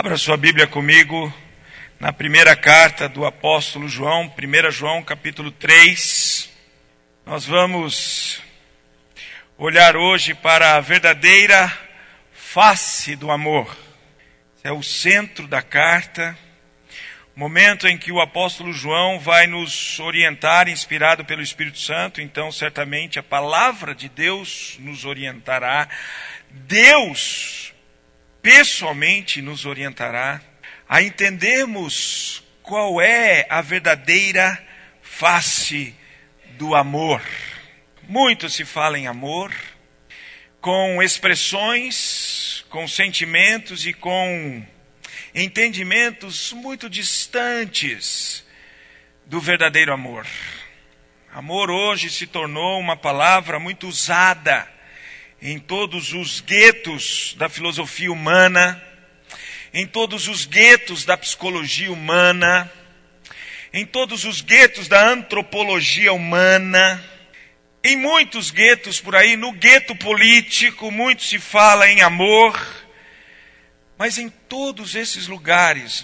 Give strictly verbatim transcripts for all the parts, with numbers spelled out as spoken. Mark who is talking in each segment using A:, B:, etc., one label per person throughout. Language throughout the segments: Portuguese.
A: Abra sua Bíblia comigo na primeira carta do apóstolo João, primeira João capítulo três. Nós vamos olhar hoje para a verdadeira face do amor. É o centro da carta, momento em que o apóstolo João vai nos orientar, inspirado pelo Espírito Santo. Então, certamente, a palavra de Deus nos orientará. Deus pessoalmente nos orientará a entendermos qual é a verdadeira face do amor. Muito se fala em amor, com expressões, com sentimentos e com entendimentos muito distantes do verdadeiro amor. Amor hoje se tornou uma palavra muito usada em todos os guetos da filosofia humana, em todos os guetos da psicologia humana, em todos os guetos da antropologia humana, em muitos guetos por aí, no gueto político, muito se fala em amor, mas em todos esses lugares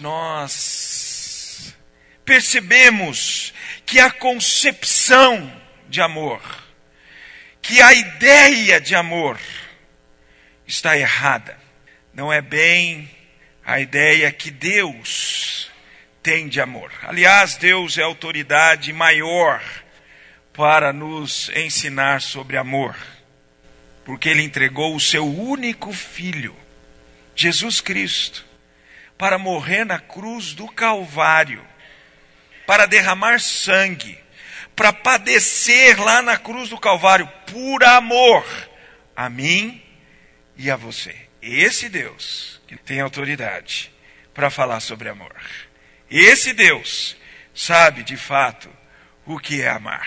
A: nós percebemos que a concepção de amor, que a ideia de amor está errada. Não é bem a ideia que Deus tem de amor. Aliás, Deus é a autoridade maior para nos ensinar sobre amor, porque Ele entregou o seu único Filho, Jesus Cristo, para morrer na cruz do Calvário, para derramar sangue, para padecer lá na cruz do Calvário, por amor a mim e a você. Esse Deus que tem autoridade para falar sobre amor. Esse Deus sabe de fato o que é amar.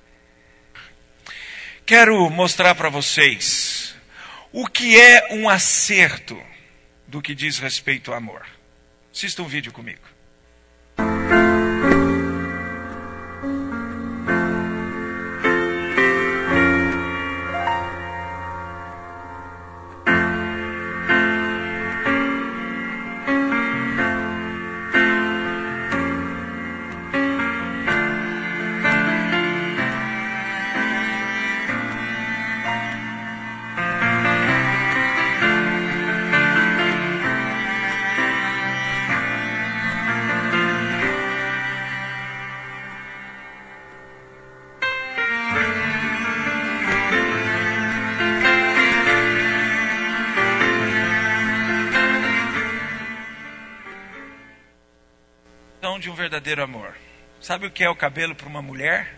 A: Quero mostrar para vocês o que é um acerto do que diz respeito ao amor. Assista um vídeo comigo. De um verdadeiro amor. Sabe o que é o cabelo para uma mulher?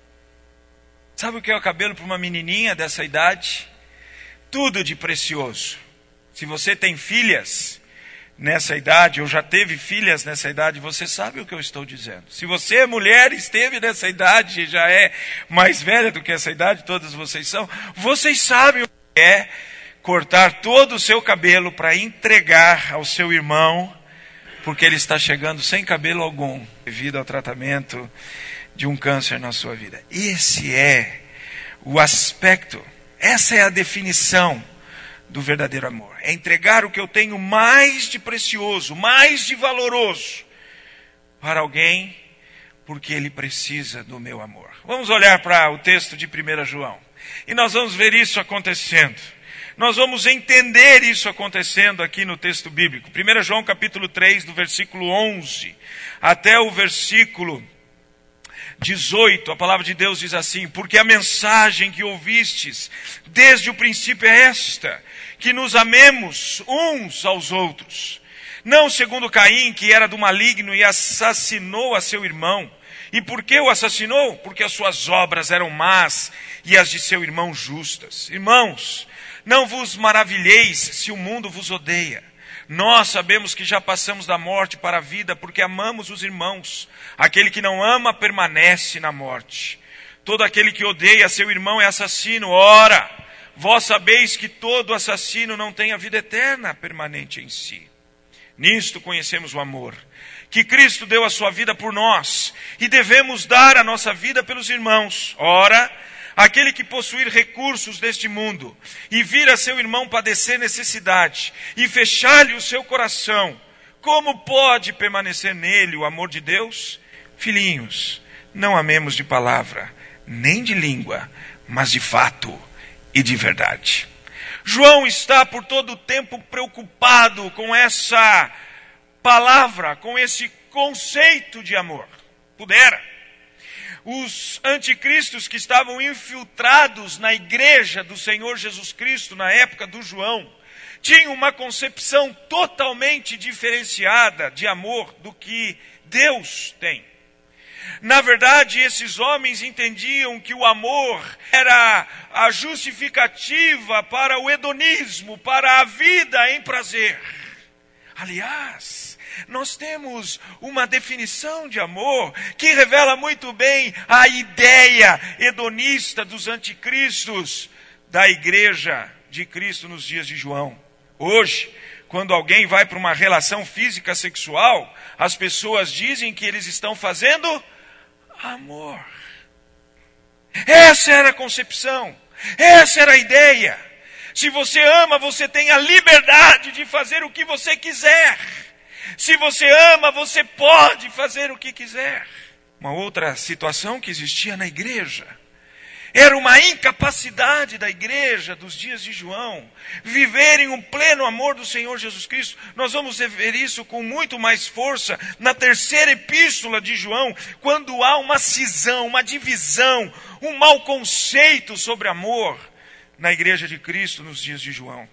A: Sabe o que é o cabelo para uma menininha dessa idade? Tudo de precioso. Se você tem filhas nessa idade, ou já teve filhas nessa idade, você sabe o que eu estou dizendo. Se você é mulher, esteve nessa idade, e já é mais velha do que essa idade, todas vocês são, vocês sabem o que é cortar todo o seu cabelo para entregar ao seu irmão, porque ele está chegando sem cabelo algum, devido ao tratamento de um câncer na sua vida. Esse é o aspecto, essa é a definição do verdadeiro amor. É entregar o que eu tenho mais de precioso, mais de valoroso, para alguém, porque ele precisa do meu amor. Vamos olhar para o texto de primeira João, e nós vamos ver isso acontecendo. Nós vamos entender isso acontecendo aqui no texto bíblico. primeira João capítulo três, do versículo onze até o versículo dezoito, a palavra de Deus diz assim: porque a mensagem que ouvistes desde o princípio é esta, que nos amemos uns aos outros. Não segundo Caim, que era do maligno e assassinou a seu irmão. E por que o assassinou? Porque as suas obras eram más e as de seu irmão justas. Irmãos, não vos maravilheis se o mundo vos odeia. Nós sabemos que já passamos da morte para a vida, porque amamos os irmãos. Aquele que não ama permanece na morte. Todo aquele que odeia seu irmão é assassino. Ora, vós sabeis que todo assassino não tem a vida eterna permanente em si. Nisto conhecemos o amor, que Cristo deu a sua vida por nós, e devemos dar a nossa vida pelos irmãos. Ora, aquele que possuir recursos deste mundo e vir a seu irmão padecer necessidade e fechar-lhe o seu coração, Como pode permanecer nele o amor de Deus? Filhinhos, não amemos de palavra, nem de língua, mas de fato e de verdade. João está por todo o tempo preocupado com essa palavra, com esse conceito de amor. Pudera. Os anticristos que estavam infiltrados na igreja do Senhor Jesus Cristo na época do João, tinham uma concepção totalmente diferenciada de amor do que Deus tem. Na verdade, esses homens entendiam que o amor era a justificativa para o hedonismo, para a vida em prazer. Aliás, nós temos uma definição de amor que revela muito bem a ideia hedonista dos anticristos da igreja de Cristo nos dias de João. Hoje, quando alguém vai para uma relação física sexual, as pessoas dizem que eles estão fazendo amor. Essa era a concepção, essa era a ideia. Se você ama, você tem a liberdade de fazer o que você quiser. Se você ama, você pode fazer o que quiser. Uma outra situação que existia na igreja era uma incapacidade da igreja dos dias de João viverem um pleno amor do Senhor Jesus Cristo. Nós vamos ver isso com muito mais força na terceira epístola de João, quando há uma cisão, uma divisão, um mau conceito sobre amor na igreja de Cristo nos dias de João.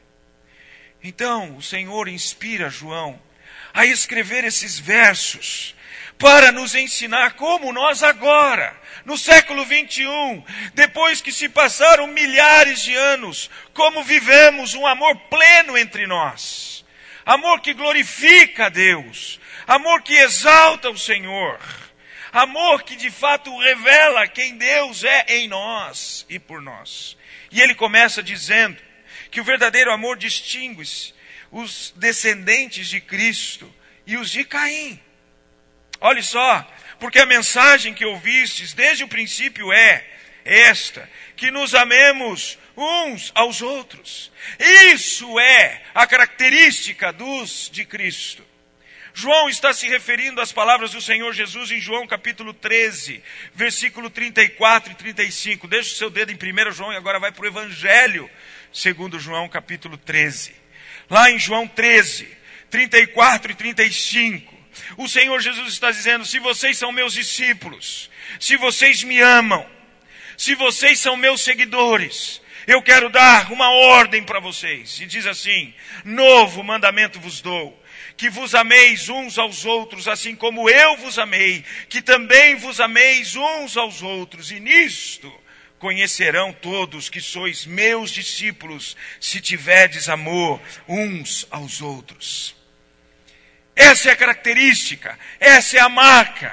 A: Então, o Senhor inspira João a escrever esses versos para nos ensinar como nós agora, no século vinte e um, depois que se passaram milhares de anos, como vivemos um amor pleno entre nós. Amor que glorifica a Deus, amor que exalta o Senhor, amor que de fato revela quem Deus é em nós e por nós. E ele começa dizendo que o verdadeiro amor distingue-se os descendentes de Cristo e os de Caim. Olhe só, porque a mensagem que ouvistes desde o princípio é esta, que nos amemos uns aos outros. Isso é a característica dos de Cristo. João está se referindo às palavras do Senhor Jesus em João capítulo treze, versículo trinta e quatro e trinta e cinco. Deixa o seu dedo em primeiro João e agora vai para o Evangelho segundo João capítulo treze. Lá em João treze, trinta e quatro e trinta e cinco, o Senhor Jesus está dizendo: se vocês são meus discípulos, se vocês me amam, se vocês são meus seguidores, eu quero dar uma ordem para vocês. E diz assim: novo mandamento vos dou, que vos ameis uns aos outros, assim como eu vos amei, que também vos ameis uns aos outros. E nisto conhecerão todos que sois meus discípulos, se tiverdes amor uns aos outros. Essa é a característica, essa é a marca.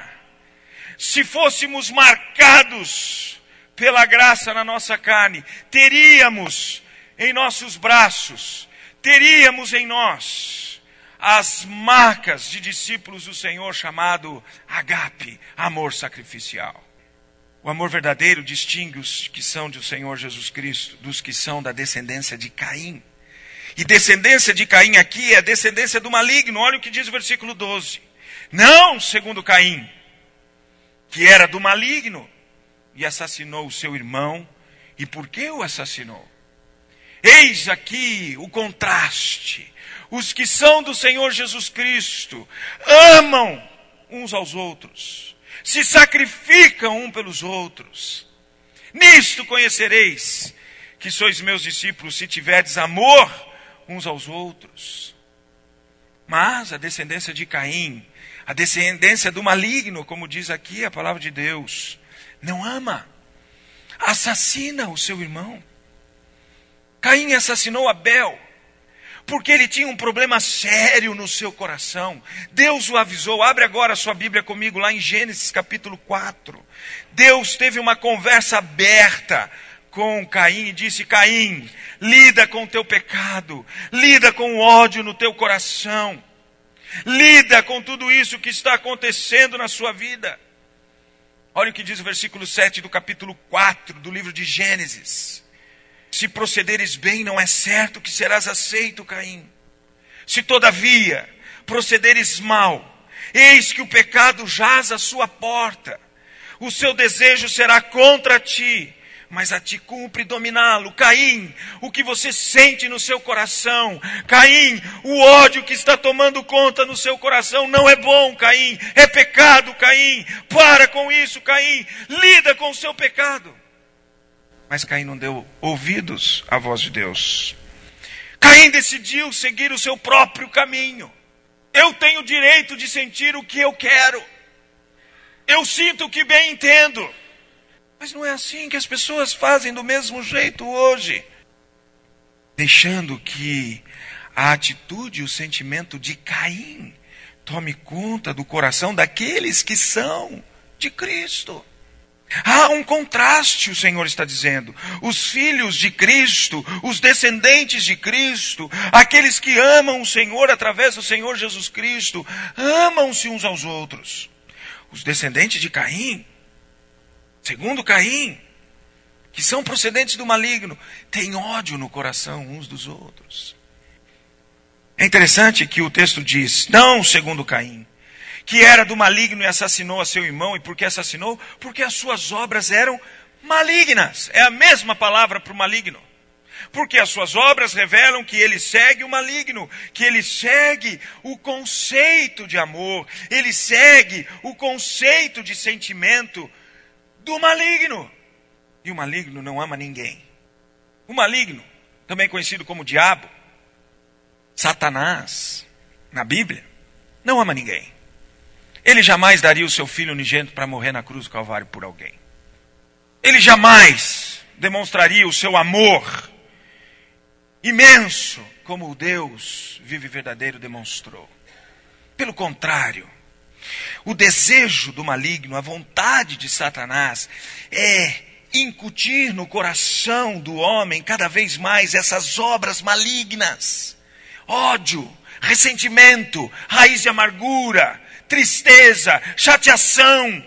A: Se fôssemos marcados pela graça na nossa carne, teríamos em nossos braços, teríamos em nós as marcas de discípulos do Senhor, chamado agape, amor sacrificial. O amor verdadeiro distingue os que são do Senhor Jesus Cristo dos que são da descendência de Caim. E descendência de Caim aqui é a descendência do maligno. Olha o que diz o versículo doze. Não segundo Caim, que era do maligno e assassinou o seu irmão. E por que o assassinou? Eis aqui o contraste. Os que são do Senhor Jesus Cristo amam uns aos outros, se sacrificam um pelos outros. Nisto conhecereis que sois meus discípulos, se tiverdes amor uns aos outros. Mas a descendência de Caim, a descendência do maligno, como diz aqui a palavra de Deus, não ama, assassina o seu irmão. Caim assassinou Abel, porque ele tinha um problema sério no seu coração. Deus o avisou. Abre agora a sua Bíblia comigo lá em Gênesis capítulo quatro. Deus teve uma conversa aberta com Caim e disse: Caim, lida com o teu pecado, lida com o ódio no teu coração, lida com tudo isso que está acontecendo na sua vida. Olha o que diz o versículo sete do capítulo quatro do livro de Gênesis. Se procederes bem, não é certo que serás aceito, Caim. Se todavia procederes mal, eis que o pecado jaz à sua porta. O seu desejo será contra ti, mas a ti cumpre dominá-lo. Caim, o que você sente no seu coração, Caim, o ódio que está tomando conta no seu coração não é bom, Caim, é pecado, Caim. Para com isso, Caim, lida com o seu pecado. Mas Caim não deu ouvidos à voz de Deus. Caim decidiu seguir o seu próprio caminho. Eu tenho o direito de sentir o que eu quero. Eu sinto o que bem entendo. Mas não é assim que as pessoas fazem do mesmo jeito hoje. Deixando que a atitude e o sentimento de Caim tome conta do coração daqueles que são de Cristo. Há um contraste, o Senhor está dizendo. Os filhos de Cristo, os descendentes de Cristo, aqueles que amam o Senhor através do Senhor Jesus Cristo, amam-se uns aos outros. Os descendentes de Caim, segundo Caim, que são procedentes do maligno, têm ódio no coração uns dos outros. É interessante que o texto diz, não segundo Caim, que era do maligno e assassinou a seu irmão. E por que assassinou? Porque as suas obras eram malignas. É a mesma palavra para o maligno. Porque as suas obras revelam que ele segue o maligno, que ele segue o conceito de amor, ele segue o conceito de sentimento do maligno. E o maligno não ama ninguém. O maligno, também conhecido como diabo, Satanás, na Bíblia, não ama ninguém. Ele jamais daria o seu filho unigênito para morrer na cruz do Calvário por alguém. Ele jamais demonstraria o seu amor imenso como o Deus vivo e verdadeiro demonstrou. Pelo contrário, o desejo do maligno, a vontade de Satanás é incutir no coração do homem cada vez mais essas obras malignas. Ódio, ressentimento, raiz de amargura, tristeza, chateação,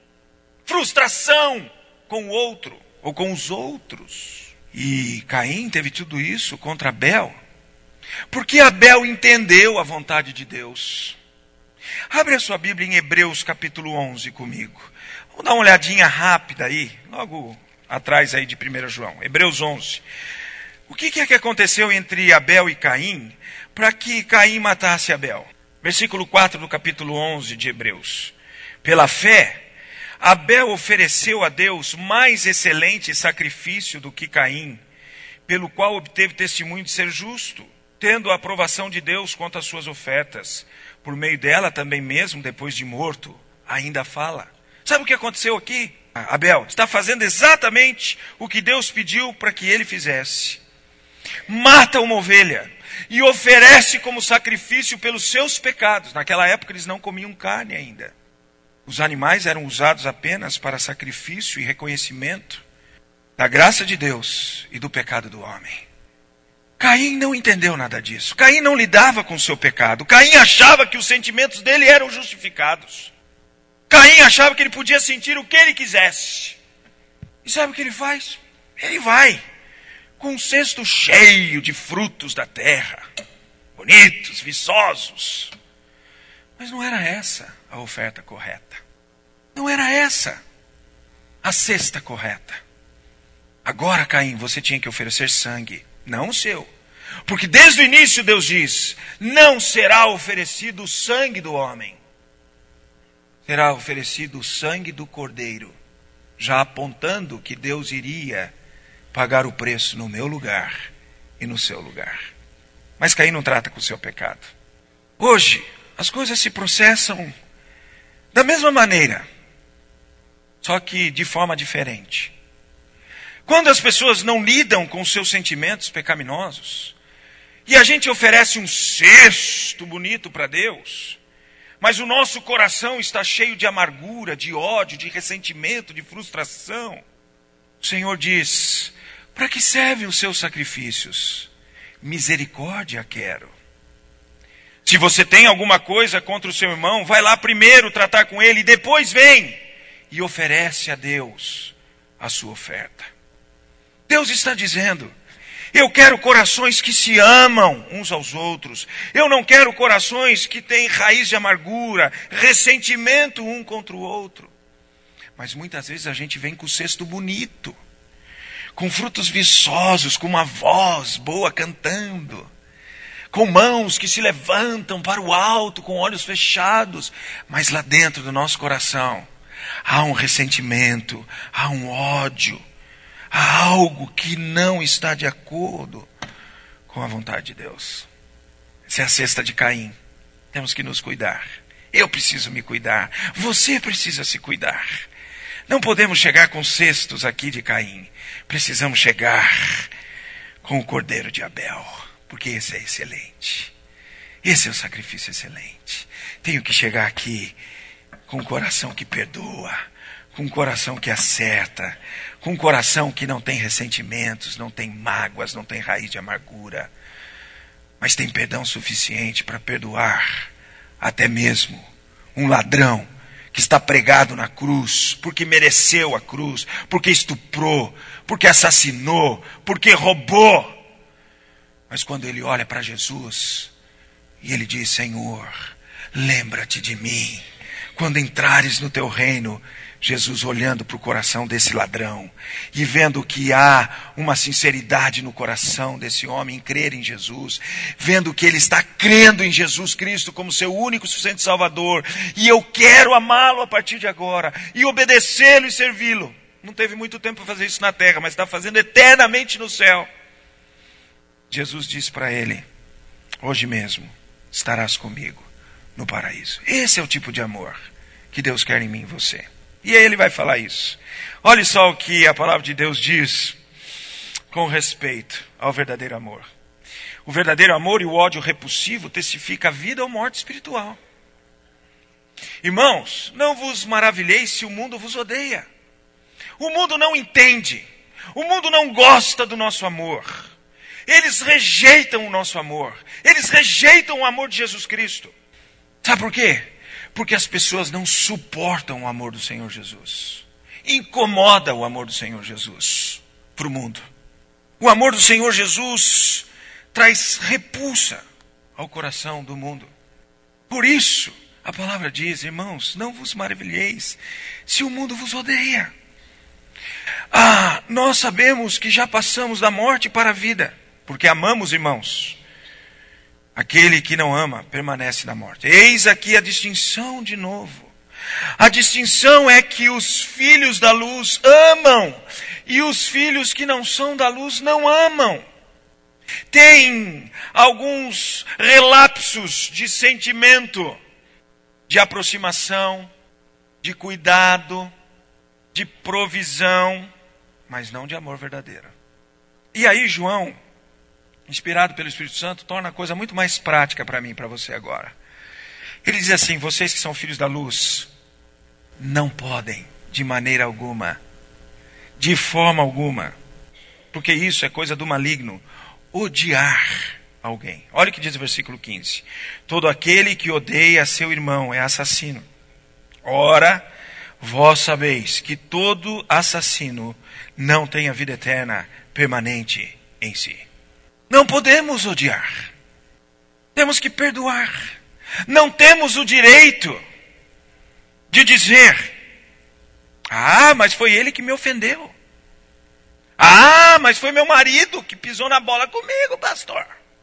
A: frustração com o outro ou com os outros. E Caim teve tudo isso contra Abel, porque Abel entendeu a vontade de Deus. Abre a sua Bíblia em Hebreus capítulo onze comigo. Vamos dar uma olhadinha rápida aí, logo atrás aí de primeiro João. Hebreus onze. O que é que aconteceu entre Abel e Caim para que Caim matasse Abel? Versículo quatro do capítulo onze de Hebreus. Pela fé, Abel ofereceu a Deus mais excelente sacrifício do que Caim, pelo qual obteve testemunho de ser justo, tendo a aprovação de Deus quanto às suas ofertas. Por meio dela também mesmo, depois de morto, ainda fala. Sabe o que aconteceu aqui? Abel está fazendo exatamente o que Deus pediu para que ele fizesse. Mata uma ovelha e oferece como sacrifício pelos seus pecados. Naquela época eles não comiam carne ainda. Os animais eram usados apenas para sacrifício e reconhecimento da graça de Deus e do pecado do homem. Caim não entendeu nada disso. Caim não lidava com o seu pecado. Caim achava que os sentimentos dele eram justificados. Caim achava que ele podia sentir o que ele quisesse. E sabe o que ele faz? Ele vai com um cesto cheio de frutos da terra, bonitos, viçosos. Mas não era essa a oferta correta. Não era essa a cesta correta. Agora, Caim, você tinha que oferecer sangue, não o seu. Porque desde o início Deus diz, não será oferecido o sangue do homem. Será oferecido o sangue do cordeiro, já apontando que Deus iria pagar o preço no meu lugar e no seu lugar. Mas Caim não trata com o seu pecado. Hoje, as coisas se processam da mesma maneira, só que de forma diferente. Quando as pessoas não lidam com os seus sentimentos pecaminosos, e a gente oferece um cesto bonito para Deus, mas o nosso coração está cheio de amargura, de ódio, de ressentimento, de frustração, o Senhor diz, para que servem os seus sacrifícios? Misericórdia quero. Se você tem alguma coisa contra o seu irmão, vai lá primeiro tratar com ele, e depois vem e oferece a Deus a sua oferta. Deus está dizendo, Eu quero corações que se amam uns aos outros. Eu não quero corações que têm raiz de amargura, ressentimento um contra o outro. Mas muitas vezes a gente vem com o cesto bonito, com frutos viçosos, com uma voz boa cantando, com mãos que se levantam para o alto, com olhos fechados, mas lá dentro do nosso coração há um ressentimento, há um ódio, há algo que não está de acordo com a vontade de Deus. Essa é a cesta de Caim. Temos que nos cuidar. Eu preciso me cuidar. Você precisa se cuidar. Não podemos chegar com cestos aqui de Caim. Precisamos chegar com o cordeiro de Abel. Porque esse é excelente. Esse é o sacrifício excelente. Tenho que chegar aqui com um coração que perdoa, com um coração que acerta, com um coração que não tem ressentimentos, não tem mágoas, não tem raiz de amargura, mas tem perdão suficiente para perdoar até mesmo um ladrão que está pregado na cruz, porque mereceu a cruz, porque estuprou, porque assassinou, porque roubou. Mas quando ele olha para Jesus e ele diz: Senhor, lembra-te de mim quando entrares no teu reino. Jesus olhando para o coração desse ladrão e vendo que há uma sinceridade no coração desse homem em crer em Jesus, vendo que ele está crendo em Jesus Cristo como seu único e suficiente Salvador, e eu quero amá-lo a partir de agora, e obedecê-lo e servi-lo. Não teve muito tempo para fazer isso na terra, mas está fazendo eternamente no céu. Jesus disse para ele: hoje mesmo estarás comigo no paraíso. Esse é o tipo de amor que Deus quer em mim e você. E aí ele vai falar isso. Olha só o que a palavra de Deus diz com respeito ao verdadeiro amor. O verdadeiro amor e o ódio repulsivo testifica a vida ou morte espiritual. Irmãos, não vos maravilheis se o mundo vos odeia. O mundo não entende. O mundo não gosta do nosso amor. Eles rejeitam o nosso amor. Eles rejeitam o amor de Jesus Cristo. Sabe por quê? Porque as pessoas não suportam o amor do Senhor Jesus. Incomoda o amor do Senhor Jesus para o mundo. O amor do Senhor Jesus traz repulsa ao coração do mundo. Por isso, a palavra diz: irmãos, não vos maravilheis se o mundo vos odeia. Ah, nós sabemos que já passamos da morte para a vida, porque amamos, irmãos. Aquele que não ama permanece na morte. Eis aqui a distinção de novo. A distinção é que os filhos da luz amam e os filhos que não são da luz não amam. Tem alguns relapsos de sentimento, de aproximação, de cuidado, de provisão, mas não de amor verdadeiro. E aí João, inspirado pelo Espírito Santo, torna a coisa muito mais prática para mim e para você agora. Ele diz assim: vocês que são filhos da luz, não podem, de maneira alguma, de forma alguma, porque isso é coisa do maligno, odiar alguém. Olha o que diz o versículo quinze. Todo aquele que odeia seu irmão é assassino. Ora, vós sabeis que todo assassino não tem a vida eterna permanente em si. Não podemos odiar. Temos que perdoar. Não temos o direito de dizer: ah, mas foi ele que me ofendeu. Ah, mas foi meu marido que pisou na bola comigo, pastor.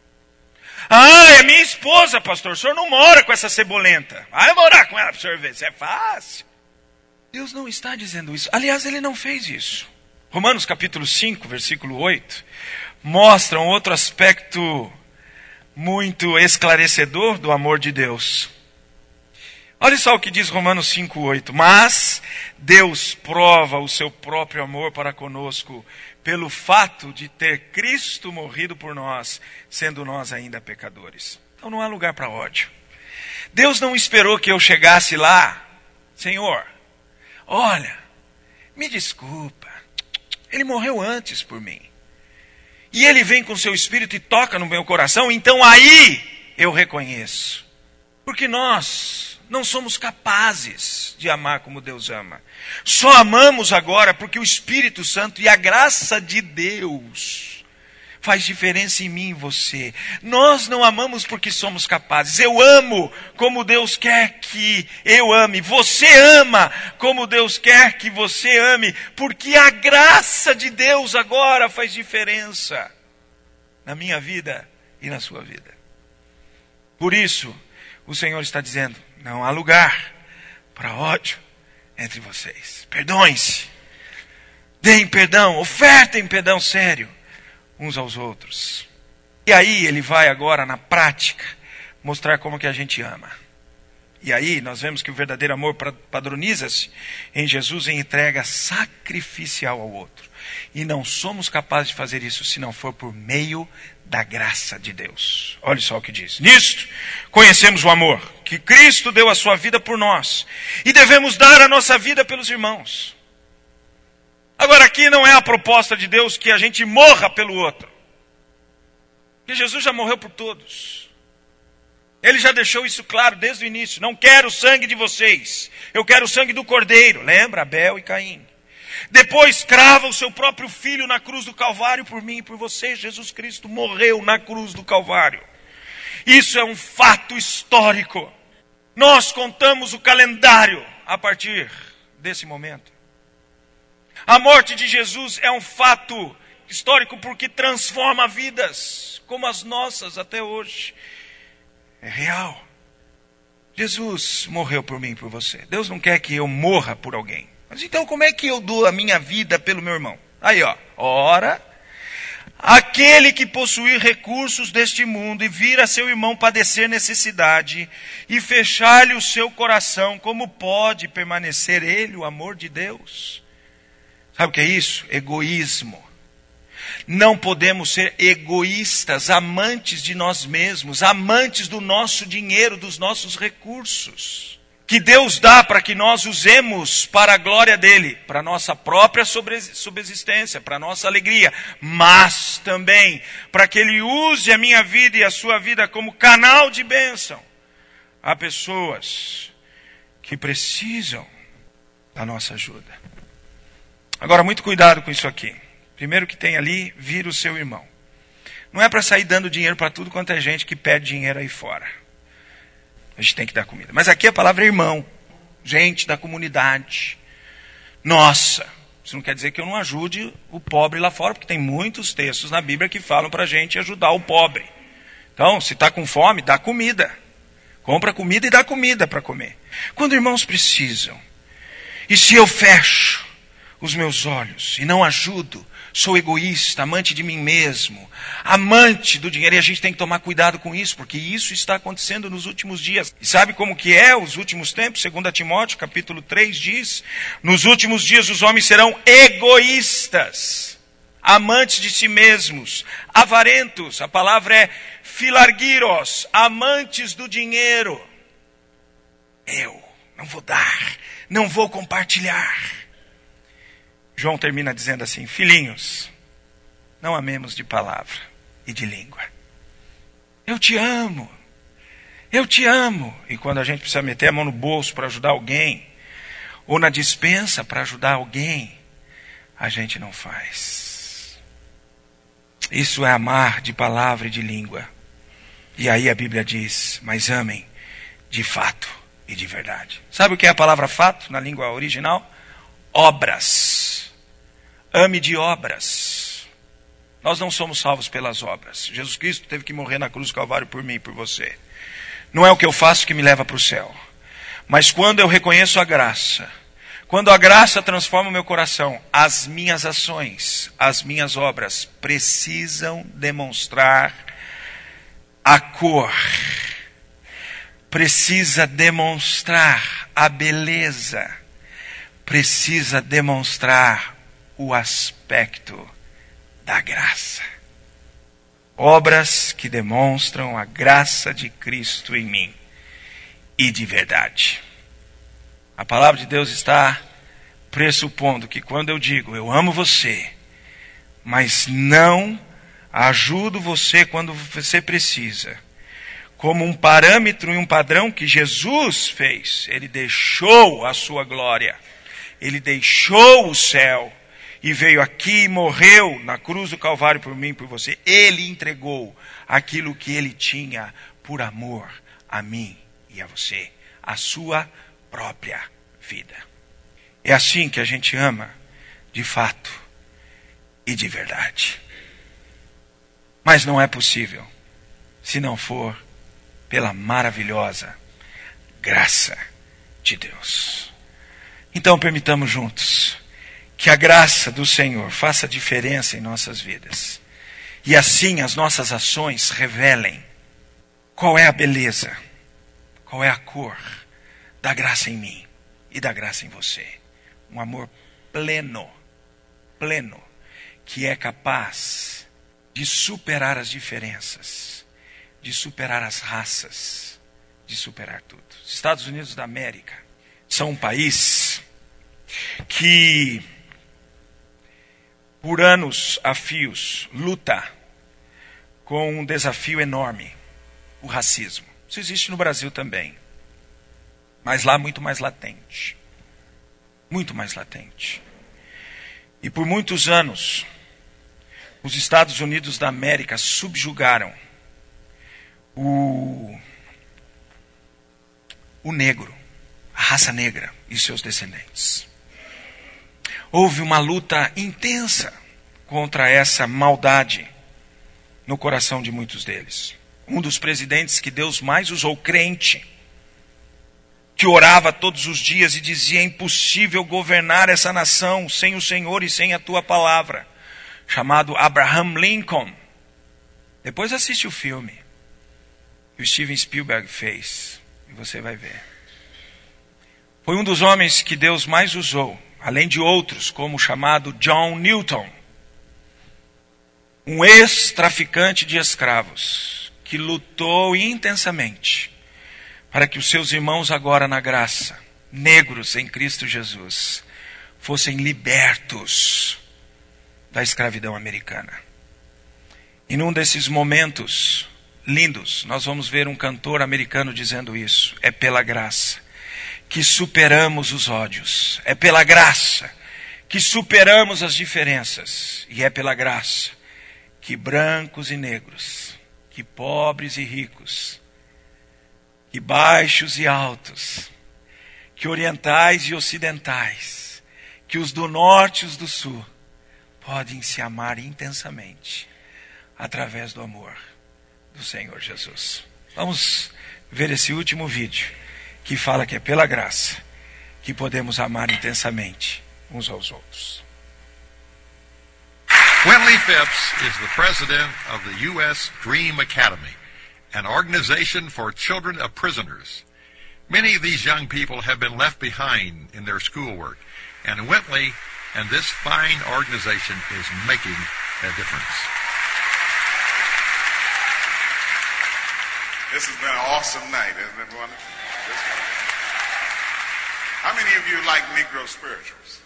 A: Ah, é minha esposa, pastor. O senhor não mora com essa cebolenta. Vai morar com ela para o senhor ver. Isso é fácil. Deus não está dizendo isso. Aliás, ele não fez isso. Romanos capítulo cinco, versículo oito, mostra um outro aspecto muito esclarecedor do amor de Deus. Olha só o que diz Romanos cinco, oito. Mas Deus prova o seu próprio amor para conosco pelo fato de ter Cristo morrido por nós, sendo nós ainda pecadores. Então não há lugar para ódio. Deus não esperou que eu chegasse lá: Senhor, olha, me desculpa, ele morreu antes por mim. E ele vem com seu espírito e toca no meu coração, então aí eu reconheço. Porque nós não somos capazes de amar como Deus ama. Só amamos agora porque o Espírito Santo e a graça de Deus faz diferença em mim e você. Nós não amamos porque somos capazes. Eu amo como Deus quer que eu ame. Você ama como Deus quer que você ame. Porque a graça de Deus agora faz diferença na minha vida e na sua vida. Por isso, o Senhor está dizendo, não há lugar para ódio entre vocês. Perdoem-se. Deem perdão, ofertem perdão sério uns aos outros. E aí ele vai agora na prática mostrar como que a gente ama. E aí nós vemos que o verdadeiro amor padroniza-se em Jesus em entrega sacrificial ao outro. E não somos capazes de fazer isso se não for por meio da graça de Deus. Olha só o que diz. Nisto conhecemos o amor, que Cristo deu a sua vida por nós. E devemos dar a nossa vida pelos irmãos. Agora aqui não é a proposta de Deus que a gente morra pelo outro. Porque Jesus já morreu por todos. Ele já deixou isso claro desde o início. Não quero o sangue de vocês. Eu quero o sangue do Cordeiro. Lembra? Abel e Caim. Depois crava o seu próprio filho na cruz do Calvário por mim e por você. Jesus Cristo morreu na cruz do Calvário. Isso é um fato histórico. Nós contamos o calendário a partir desse momento. A morte de Jesus é um fato histórico porque transforma vidas, como as nossas até hoje. É real. Jesus morreu por mim e por você. Deus não quer que eu morra por alguém. Mas então como é que eu dou a minha vida pelo meu irmão? Aí ó, ora, aquele que possuir recursos deste mundo e vir a seu irmão padecer necessidade e fechar-lhe o seu coração, como pode permanecer ele, o amor de Deus? Sabe o que é isso? Egoísmo. Não podemos ser egoístas, amantes de nós mesmos, amantes do nosso dinheiro, dos nossos recursos. Que Deus dá para que nós usemos para a glória dele, para a nossa própria subsistência, para a nossa alegria. Mas também para que ele use a minha vida e a sua vida como canal de bênção a pessoas que precisam da nossa ajuda. Agora, muito cuidado com isso aqui. Primeiro que tem ali, vira o seu irmão. Não é para sair dando dinheiro para tudo quanto é gente que pede dinheiro aí fora. A gente tem que dar comida. Mas aqui a palavra é irmão. Gente da comunidade. Nossa, isso não quer dizer que eu não ajude o pobre lá fora, porque tem muitos textos na Bíblia que falam para a gente ajudar o pobre. Então, se está com fome, dá comida. Compra comida e dá comida para comer. Quando irmãos precisam, e se eu fecho os meus olhos e não ajudo, sou egoísta, amante de mim mesmo, amante do dinheiro, e a gente tem que tomar cuidado com isso, porque isso está acontecendo nos últimos dias. E sabe como que é os últimos tempos? Segundo Timóteo, capítulo três, diz, nos últimos dias os homens serão egoístas, amantes de si mesmos, avarentos, a palavra é filarguiros, amantes do dinheiro. Eu não vou dar, não vou compartilhar. João termina dizendo assim, filhinhos, não amemos de palavra e de língua. Eu te amo, eu te amo. E quando a gente precisa meter a mão no bolso para ajudar alguém, ou na despensa para ajudar alguém, a gente não faz. Isso é amar de palavra e de língua. E aí a Bíblia diz, mas amem de fato e de verdade. Sabe o que é a palavra fato na língua original? Obras. Ame de obras. Nós não somos salvos pelas obras. Jesus Cristo teve que morrer na cruz do Calvário por mim e por você. Não é o que eu faço que me leva para o céu. Mas quando eu reconheço a graça, quando a graça transforma o meu coração, as minhas ações, as minhas obras precisam demonstrar a cor. Precisa demonstrar a beleza. Precisa demonstrar o aspecto da graça. Obras que demonstram a graça de Cristo em mim e de verdade. A palavra de Deus está pressupondo que quando eu digo eu amo você, mas não ajudo você quando você precisa, como um parâmetro e um padrão que Jesus fez, ele deixou a sua glória, ele deixou o céu, e veio aqui e morreu na cruz do Calvário por mim e por você. Ele entregou aquilo que ele tinha por amor a mim e a você, a sua própria vida. É assim que a gente ama de fato e de verdade. Mas não é possível se não for pela maravilhosa graça de Deus. Então permitamos juntos que a graça do Senhor faça diferença em nossas vidas. E assim as nossas ações revelem qual é a beleza, qual é a cor da graça em mim e da graça em você. Um amor pleno, pleno, que é capaz de superar as diferenças, de superar as raças, de superar tudo. Os Estados Unidos da América são um país que, por anos a fios, luta com um desafio enorme, o racismo. Isso existe no Brasil também, mas lá muito mais latente. Muito mais latente. E por muitos anos, os Estados Unidos da América subjugaram o, o negro, a raça negra e seus descendentes. Houve uma luta intensa contra essa maldade no coração de muitos deles. Um dos presidentes que Deus mais usou, crente, que orava todos os dias e dizia: é impossível governar essa nação sem o Senhor e sem a tua palavra, chamado Abraham Lincoln. Depois assiste o filme que o Steven Spielberg fez e você vai ver. Foi um dos homens que Deus mais usou, além de outros, como o chamado John Newton, um ex-traficante de escravos, que lutou intensamente para que os seus irmãos agora na graça, negros em Cristo Jesus, fossem libertos da escravidão americana. E num desses momentos lindos, nós vamos ver um cantor americano dizendo isso: é pela graça que superamos os ódios, é pela graça que superamos as diferenças, e é pela graça que brancos e negros, que pobres e ricos, que baixos e altos, que orientais e ocidentais, que os do norte e os do sul, podem se amar intensamente através do amor do Senhor Jesus. Vamos ver esse último vídeo que fala que é pela graça que podemos amar intensamente uns aos outros.
B: Wintley Phipps is the president of the U S Dream Academy, an organization for children of prisoners. Many of these young people have been left behind in their schoolwork, and Wintley and this fine organization is making a difference.
C: This has been an awesome night, isn't it, wonderful? How many of you like Negro spirituals?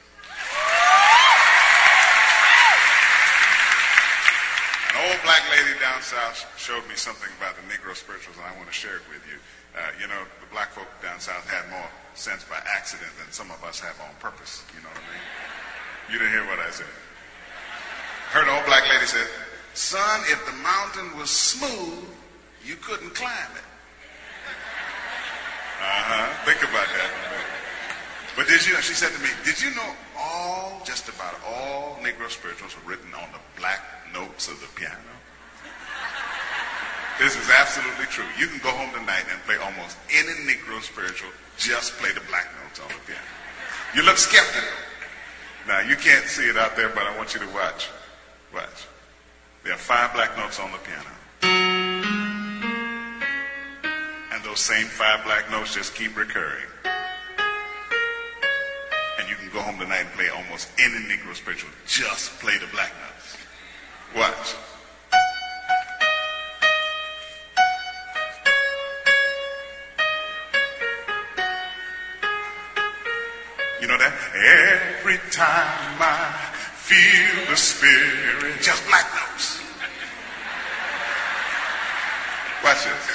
C: An old black lady down south showed me something about the Negro spirituals, and I want to share it with you. Uh, you know, the black folk down south had more sense by accident than some of us have on purpose. You know what I mean? You didn't hear what I said. Heard an old black lady say, "Son, if the mountain was smooth, you couldn't climb it." Uh-huh. Think about that. But did you know, she said to me, did you know all, just about all Negro spirituals are written on the black notes of the piano? This is absolutely true. You can go home tonight and play almost any Negro spiritual, just play the black notes on the piano. You look skeptical. Now, you can't see it out there, but I want you to watch. Watch. There are five black notes on the piano. And those same five black notes just keep recurring. And you can go home tonight and play almost any Negro spiritual. Just play the black notes. Watch. You know that? Every time I feel the Spirit. Just black notes. Watch this.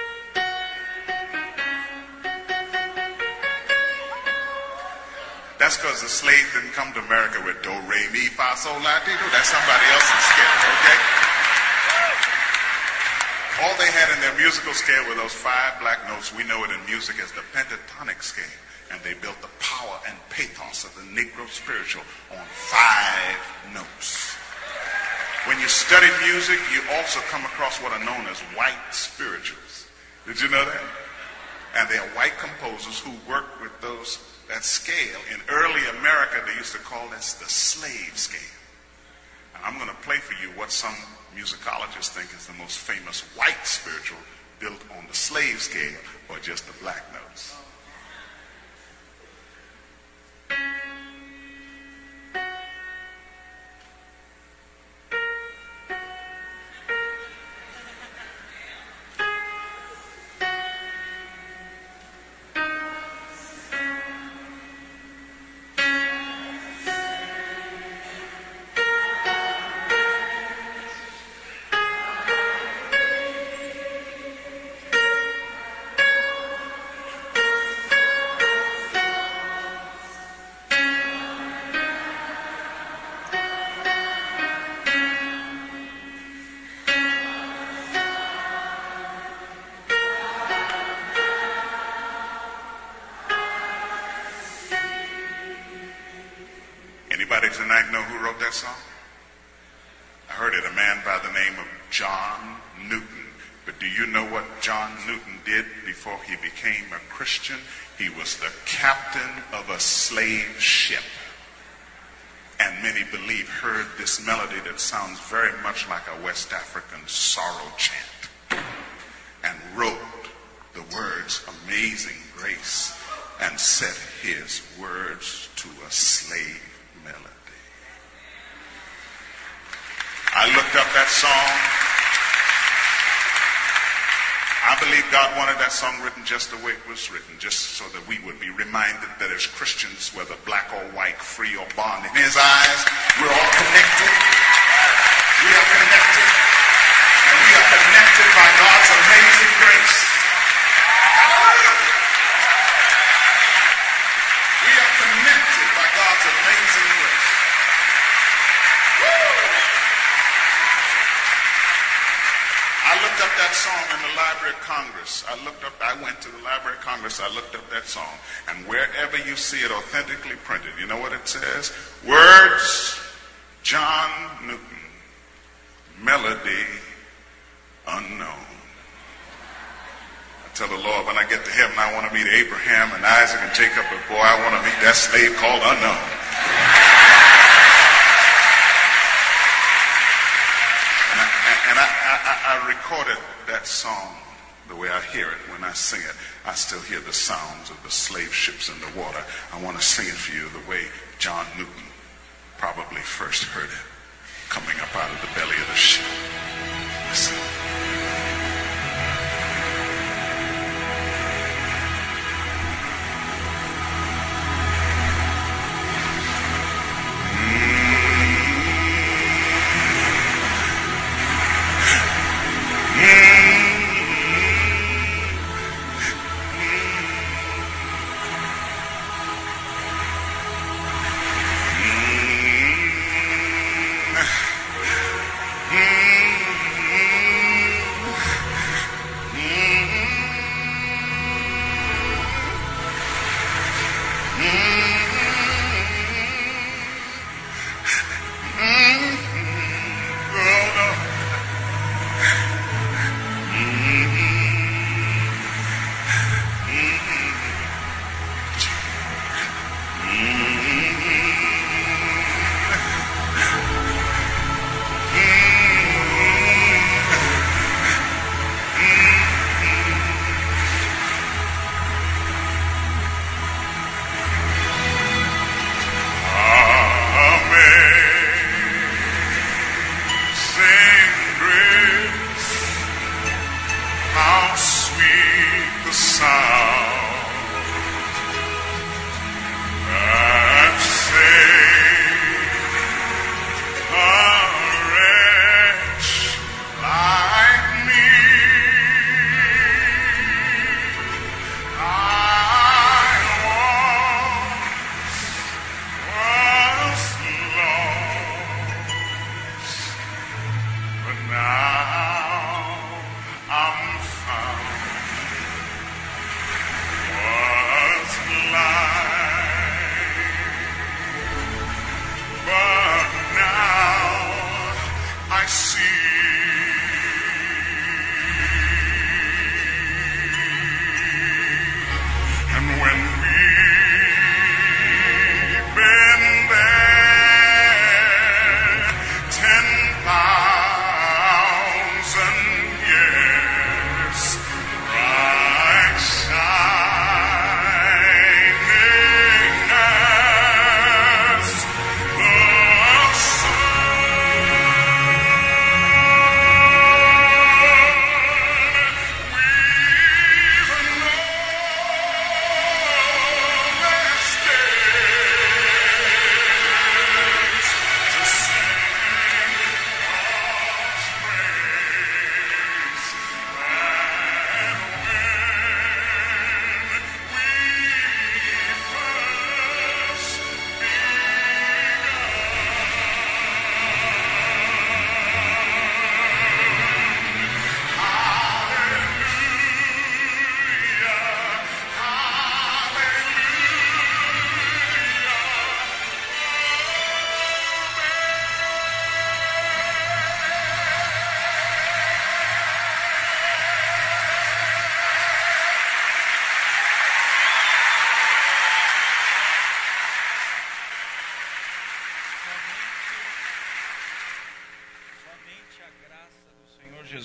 C: That's that's because the slave didn't come to America with do, re, mi, fa, sol, la, ti, do. That's somebody else's scale, okay? All they had in their musical scale were those five black notes. We know it in music as the pentatonic scale. And they built the power and pathos of the Negro spiritual on five notes. When you study music, you also come across what are known as white spirituals. Did you know that? And they are white composers who work with those that scale. In early America, they used to call this the slave scale. And I'm going to play for you what some musicologists think is the most famous white spiritual built on the slave scale or just the black notes. Anybody tonight know who wrote that song? I heard it, a man by the name of John Newton. But do you know what John Newton did before he became a Christian? He was the captain of a slave ship. And many believe heard this melody that sounds very much like a West African sorrow chant. And wrote the words, Amazing Grace, and set his words to a slave melody. I looked up that song. I believe God wanted that song written just the way it was written, just so that we would be reminded that as Christians, whether black or white, free or bond, in his eyes, we're all connected. We are connected. And we are connected by God's amazing grace. Hallelujah. We are connected by God's amazing grace. Woo! I looked up that song in the Library of Congress. I looked up, I went to the Library of Congress, I looked up that song. And wherever you see it authentically printed, you know what it says? Words, John Newton. Melody, unknown. I tell the Lord, when I get to heaven, I want to meet Abraham and Isaac and Jacob, but boy, I want to meet that slave called unknown. And I, and I, I, I recorded that song the way I hear it. When I sing it, I still hear the sounds of the slave ships in the water. I want to sing it for you the way John Newton probably first heard it, coming up out of the belly of the ship. Listen.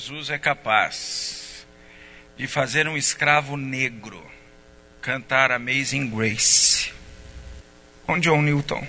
A: Jesus é capaz de fazer um escravo negro cantar Amazing Grace com John Newton.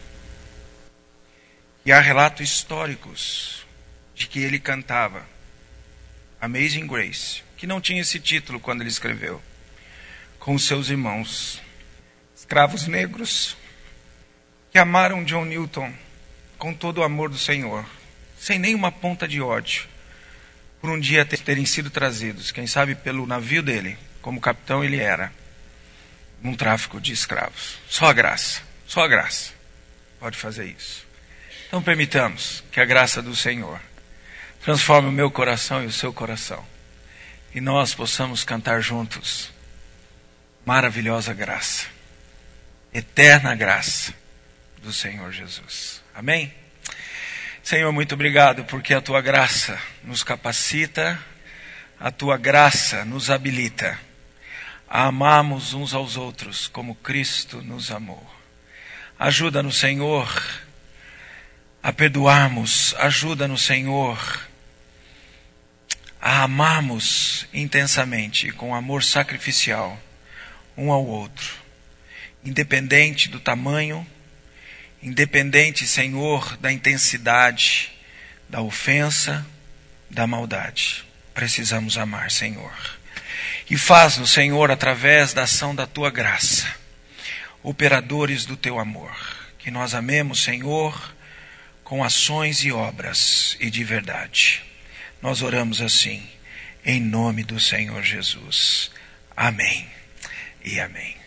A: E há relatos históricos de que ele cantava Amazing Grace, que não tinha esse título quando ele escreveu, com os seus irmãos, escravos negros, que amaram John Newton com todo o amor do Senhor, sem nenhuma ponta de ódio, por um dia terem sido trazidos, quem sabe pelo navio dele, como capitão ele era, num tráfico de escravos. Só a graça, só a graça pode fazer isso. Então permitamos que a graça do Senhor transforme o meu coração e o seu coração, e nós possamos cantar juntos maravilhosa graça, eterna graça do Senhor Jesus. Amém? Senhor, muito obrigado porque a tua graça nos capacita, a tua graça nos habilita a amarmos uns aos outros como Cristo nos amou. Ajuda-nos, Senhor, a perdoarmos, ajuda-nos, Senhor, a amarmos intensamente, com amor sacrificial, um ao outro, independente do tamanho, independente, Senhor, da intensidade, da ofensa, da maldade. Precisamos amar, Senhor. E faz-nos, Senhor, através da ação da tua graça, operadores do teu amor. Que nós amemos, Senhor, com ações e obras e de verdade. Nós oramos assim, em nome do Senhor Jesus. Amém e amém.